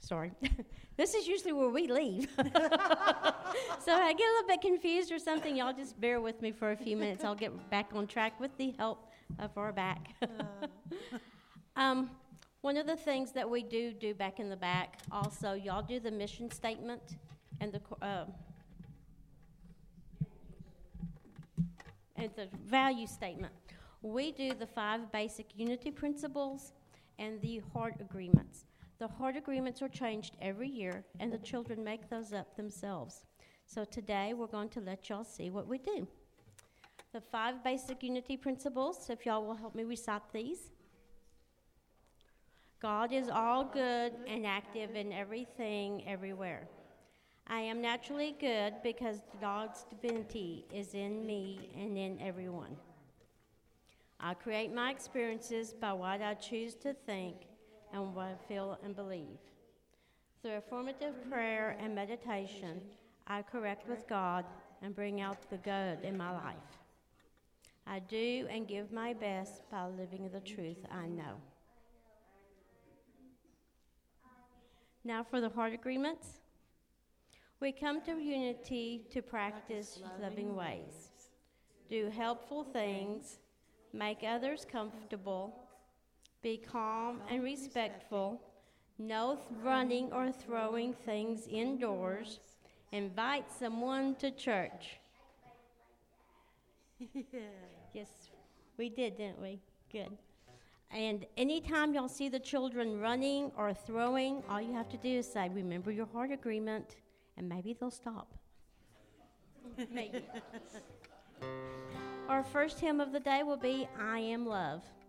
sorry. This is usually where we leave. So if I get a little bit confused or something, y'all just bear with me for a few minutes. I'll get back on track with the help of our back. One of the things that we do back in the back, also, y'all do the mission statement and the value statement. We do the 5 basic unity principles and the heart agreements. The heart agreements are changed every year, and the children make those up themselves. So today we're going to let y'all see what we do. The 5 basic unity principles, so if y'all will help me recite these. God is all good and active in everything, everywhere. I am naturally good because God's divinity is in me and in everyone. I create my experiences by what I choose to think and what I feel and believe. Through affirmative prayer and meditation, I correct with God and bring out the good in my life. I do and give my best by living the truth I know. Now for the heart agreements. We come to unity to practice loving ways, do helpful things, make others comfortable, be calm and respectful, no running or throwing things indoors, invite someone to church. Yes, we did, didn't we? Good. And anytime y'all see the children running or throwing, all you have to do is say, remember your heart agreement, and maybe they'll stop. Maybe. Our first hymn of the day will be I Am Love.